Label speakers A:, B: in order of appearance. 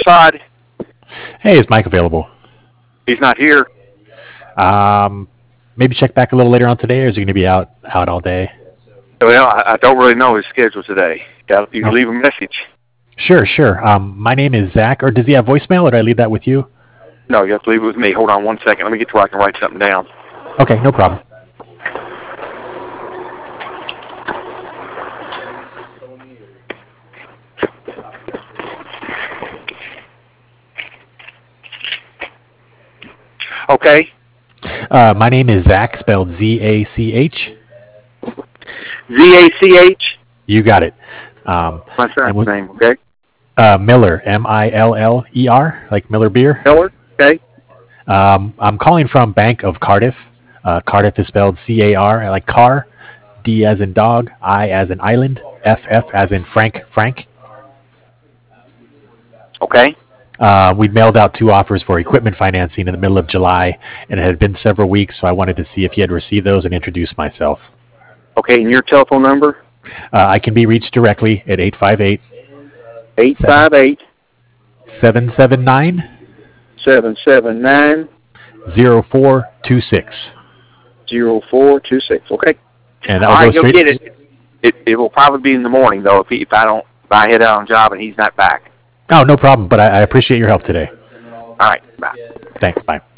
A: side.
B: Hey, is Mike available?
A: He's not here.
B: Maybe check back a little later on today, or is he going to be out all day?
A: Well, I don't really know his schedule today. You can
B: Oh,
A: leave a message.
B: sure. My name is Zach, or does he have voicemail, or did I leave that with you?
A: No, you have to leave it with me. Hold on 1 second. Let me get to where I can write something down.
B: Okay, no problem.
A: Okay.
B: My name is Zach, spelled Zach.
A: Z-A-C-H.
B: You got it.
A: My
B: And
A: son's name, okay?
B: Miller, Miller, like Miller beer.
A: Miller, okay?
B: I'm calling from Bank of Cardiff. Cardiff is spelled C-A-R, like car. D as in dog, I as in island, F as in Frank.
A: Okay.
B: We mailed out 2 offers for equipment financing in the middle of July, and it had been several weeks, so I wanted to see if you had received those and introduce myself.
A: Okay, and your telephone number?
B: I can be reached directly at 858
A: 858
B: 779
A: 779
B: 0426.
A: 0426. Okay.
B: And
A: All
B: that'll go
A: right, he'll
B: straight.
A: get it. It will probably be in the morning, though, if I head out on job and he's not back.
B: Oh, no problem, but I appreciate your help today.
A: All right, bye.
B: Thanks, bye.